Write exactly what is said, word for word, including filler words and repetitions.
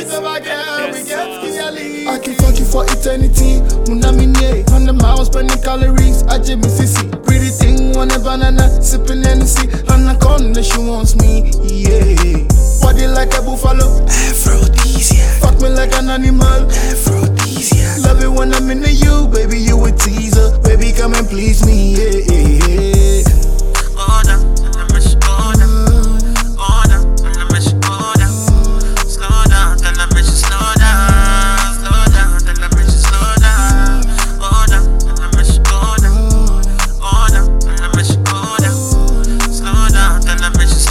of my girl, we get skinny. I can fuck you for eternity. Munamine, on the mouse, spending calories. I just miss sissy. Pretty thing, want a banana, sipping Hennessy. On the corner, she wants me, yeah. Body like a buffalo, aphrodisiac. Fuck me like an animal.